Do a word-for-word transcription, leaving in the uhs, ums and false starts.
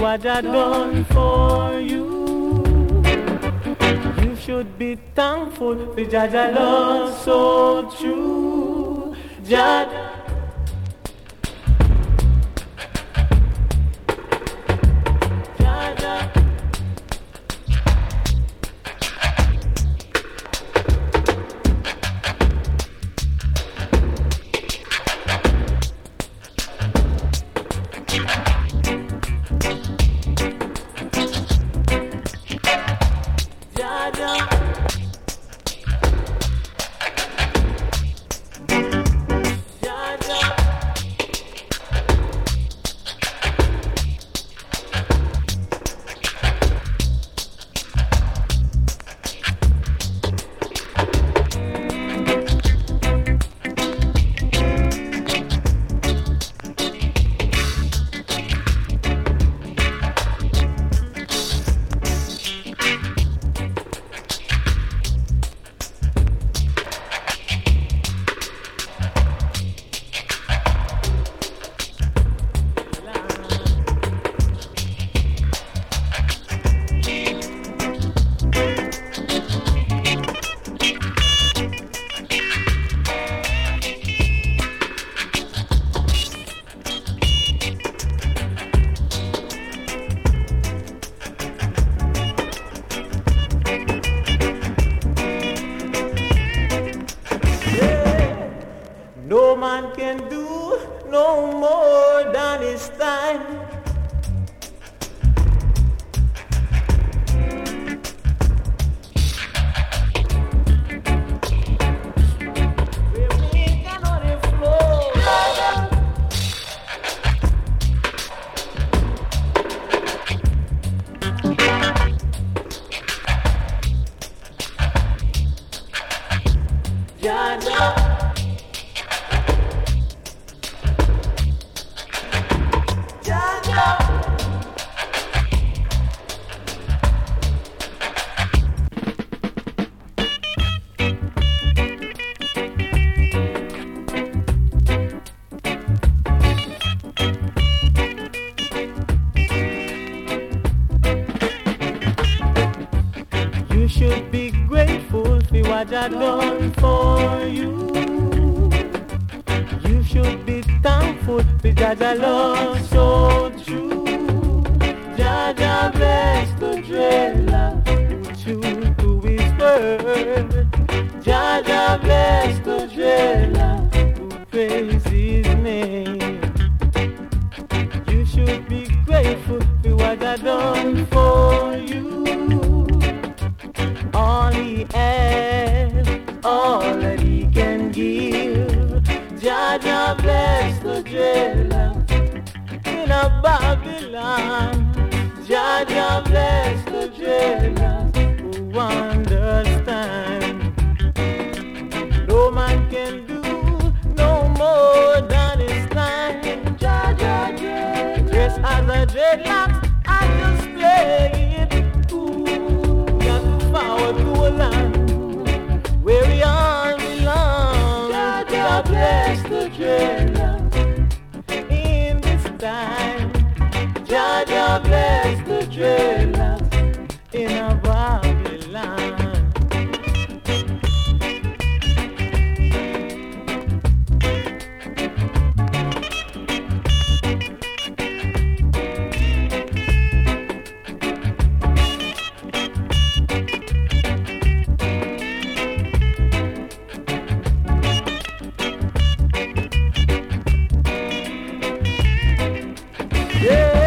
what I done for you. You should be thankful for Jaja love so true. Jaja. No man can do no more than his time. You should be grateful for what I done for you. You should be thankful for Jaja love so true. Jaja bless the dreadlock who true to his word. Jaja bless the dreadlock who praise his name. You should be grateful for what I done for you. All he has, all that he can give. Jaja bless the dreadlock in a Babylon. Jaja bless the dreadlock who understand. No man can do no more than his time. Jaja, Jaja. Just as a dreadlock, I just play it. Forward to a land where we all belong. Jaja bless the dreadlock in this time. Jaja bless the dreadlock in a Babylon. Yeah.